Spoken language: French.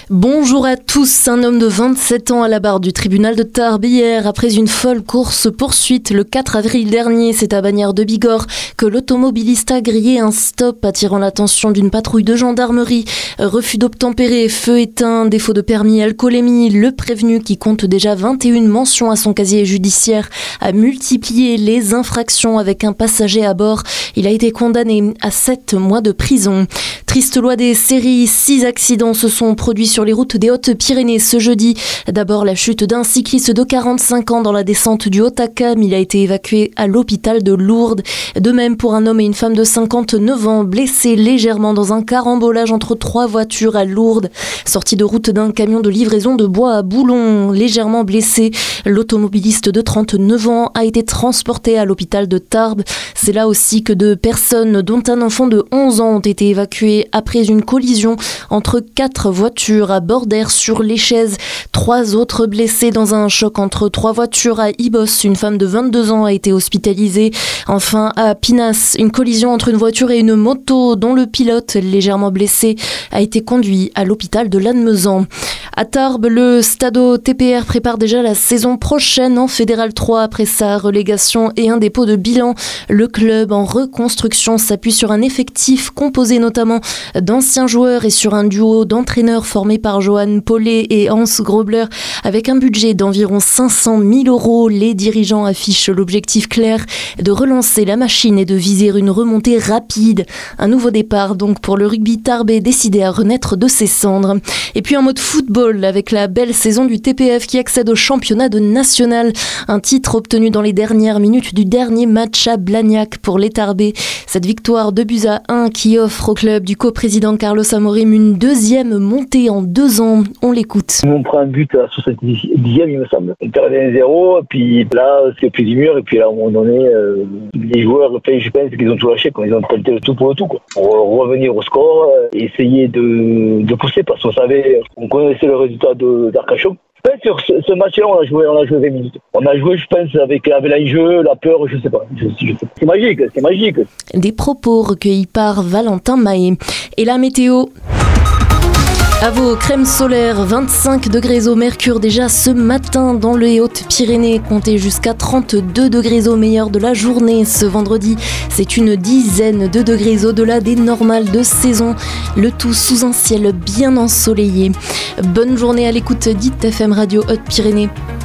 Bonjour à tous. Un homme de 27 ans à la barre du tribunal de Tarbes hier, après une folle course-poursuite le 4 avril dernier. C'est à Bagnères de Bigorre que l'automobiliste a grillé un stop, attirant l'attention d'une patrouille de gendarmerie. Refus d'obtempérer, feu éteint, défaut de permis, alcoolémie. Le prévenu, qui compte déjà 21 mentions à son casier judiciaire, a multiplié les infractions avec un passager à bord. Il a été condamné à 7 mois de prison. Triste loi des séries, 6 accidents se sont produits sur les routes des Hautes-Pyrénées ce jeudi. D'abord, la chute d'un cycliste de 45 ans dans la descente du Haut-Acam. Il a été évacué à l'hôpital de Lourdes. De même pour un homme et une femme de 59 ans, blessés légèrement dans un carambolage entre 3 voitures à Lourdes. Sortie de route d'un camion de livraison de bois à Boulon, légèrement blessé. L'automobiliste de 39 ans a été transporté à l'hôpital de Tarbes. C'est là aussi que 2 personnes, dont un enfant de 11 ans, ont été évacuées après une collision entre 4 voitures à Bordères-sur-l'Échez. 3 autres blessés dans un choc entre 3 voitures à Ibos. Une femme de 22 ans a été hospitalisée. Enfin, à Pinas, une collision entre une voiture et une moto dont le pilote, légèrement blessé, a été conduit à l'hôpital de Lannemezan. À Tarbes, le Stado TPR prépare déjà la saison prochaine en Fédéral 3 après sa relégation et un dépôt de bilan. Le club en reconstruction s'appuie sur un effectif composé notamment d'anciens joueurs et sur un duo d'entraîneurs formé par Johan Paulet et Hans Grobler. Avec un budget d'environ 500 000 €, les dirigeants affichent l'objectif clair de relancer la machine et de viser une remontée rapide. Un nouveau départ donc pour le rugby tarbais, décidé à renaître de ses cendres. Et puis en mode football, avec la belle saison du TPF qui accède au championnat de national. Un titre obtenu dans les dernières minutes du dernier match à Blagnac pour les Tarbais. Cette victoire 2-1 qui offre au club du coprésident Carlos Amorim une 2e montée en 2 ans. On l'écoute. On prend un but à 70e, il me semble. On perd 1-0, puis là, c'est plus du mur, et puis là, à un moment donné, les joueurs, je pense qu'ils ont tout lâché, ils ont tenté le tout pour le tout, quoi. Pour revenir au score, essayer de pousser, parce qu'on connaissait le résultat d'Arcachon. Sur ce match-là, on a joué 20 minutes. On a joué, je pense, avec l'enjeu, la peur, je sais pas. C'est magique. Des propos recueillis par Valentin Mahé. Et la météo. À vos crèmes solaires, 25 degrés au mercure déjà ce matin dans les Hautes-Pyrénées. Comptez jusqu'à 32 degrés au meilleur de la journée ce vendredi. C'est une dizaine de degrés au-delà des normales de saison. Le tout sous un ciel bien ensoleillé. Bonne journée à l'écoute d'IT FM Radio Hautes-Pyrénées.